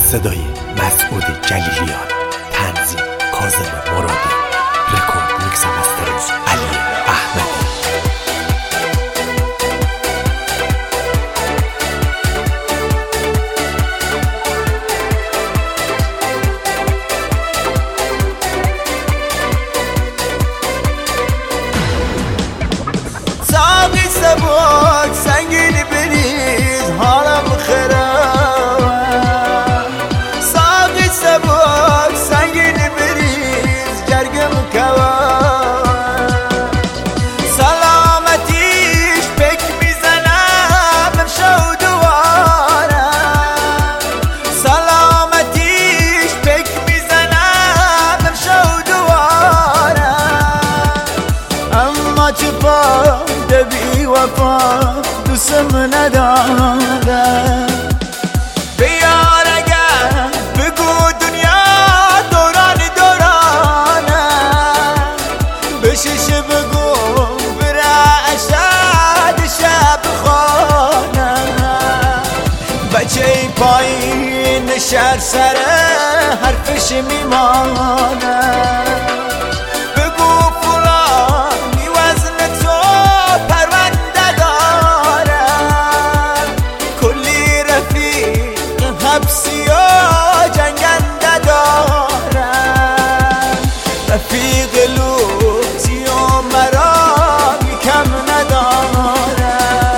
صدای مسعود جلیلیان، تنظیم کاظم مرادی، رکورد میکس و مسترینگ علی احمدی. سبک سنگین بریز حالم خراب، ساقی سبک سنگین بریز گرگم کواب، سلامتیش پک میزنم امشو دوارم، سلامتیش پک میزنم امشو دوارم، اما چپا بی وفا دوستم نداره، بیار اگر بگو دنیا دوران دورانه، بشش بگو بره اشد شب خانه، بچه پایین شهر سره حرفش میمانه، رفیق لوتی و مرا کم نداره،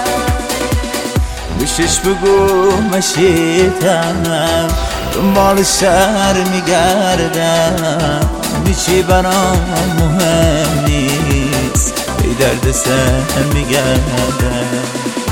بشش بگو مشیتم دنبال شهر میگردم، هیچی برام مهم نیست ای درد سر میگردم.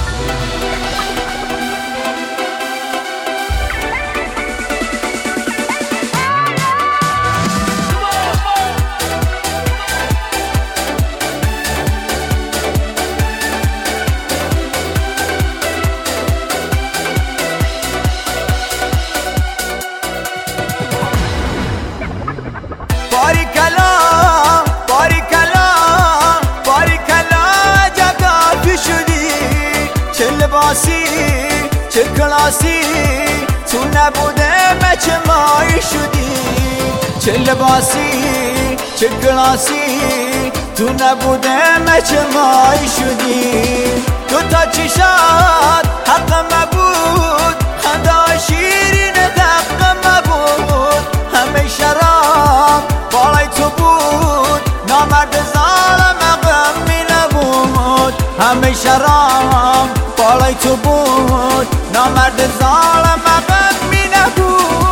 باریکلا باریکلا باریکلا جگافی شدی، چه لباسی چه کلاسی تو نبوده مچه مایی شدی، چه لباسی چه کلاسی تو نبوده مچه مایی شدی، دوتا چشات حق مبود خدا شیرین دق مبود، همه شراب بالای تو بود نامرد ظالم غمی نبود، همه شراب بالای تو بود نامرد ظالم غمی نبود،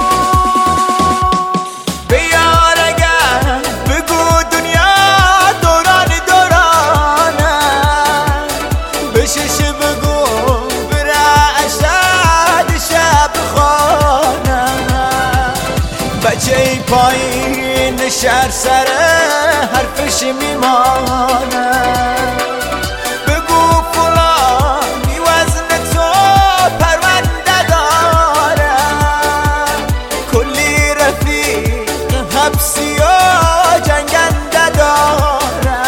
بیار اگر بگو دنیا دوران دورانه، بشش بگو بره اشد شب خانه، بچه پایین شهر سره حرفش میمانه، بگو فلان بی وزن تو پرونده داره، کلی رفیق حبسی و جنگنده داره،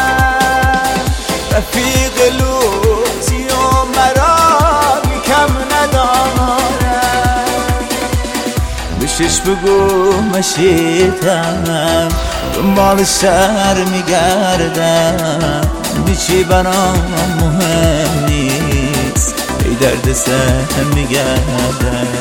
رفیق لوتی و مرا کم نداره، بشش بگو مشیتم دنبال شهر میگردم، بیچی برام مهم نیست ای درد سر میگردم.